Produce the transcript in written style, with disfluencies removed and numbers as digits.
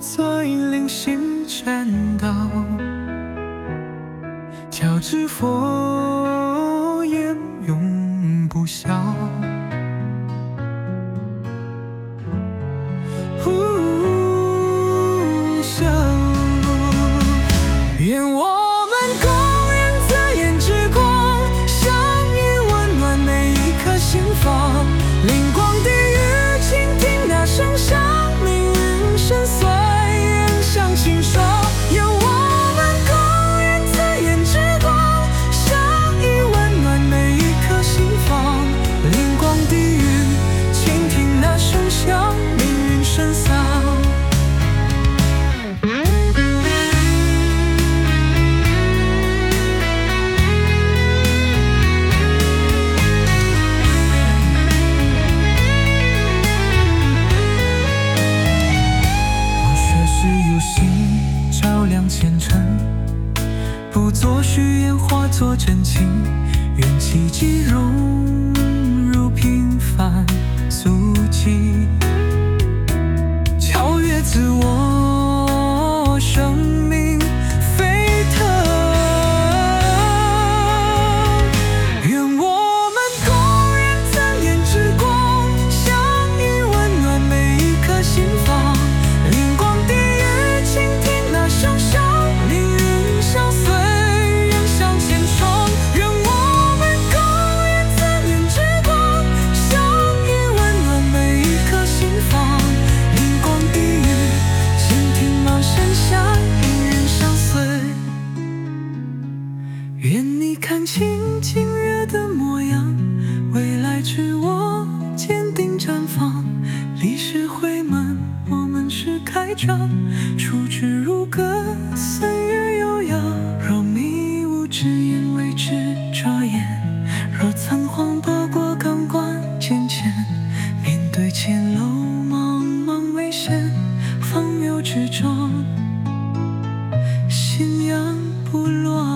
在灵性栈道，教知佛言永不消。愿我们共燃紫焰之光，相依温暖每一颗心房。灵光地狱，倾听那声响，命运深邃，人向清爽。愿我们共燃紫焰之光，相依温暖每一颗心房。灵光地狱，倾听那声响，命运深邃。照亮前程，不做虚言，化作真情。愿奇迹融入平凡足迹，超越自我，生命沸腾。愿我们共燃紫焰之光，相依温暖每一颗心房。灵光地狱，倾听那声响，命运相随，人向前闯。愿我们共燃紫焰之光，相依温暖每一颗心房。灵光地狱，倾听那声响，命运相随。愿你看清今日的模样，未来之我坚定绽放。历史回门，我们是开张，出之如歌，岁月悠扬。若迷雾之眼为之遮掩，若仓皇躲过钢关渐浅，面对前路茫茫危险，方谬之中，信仰不乱。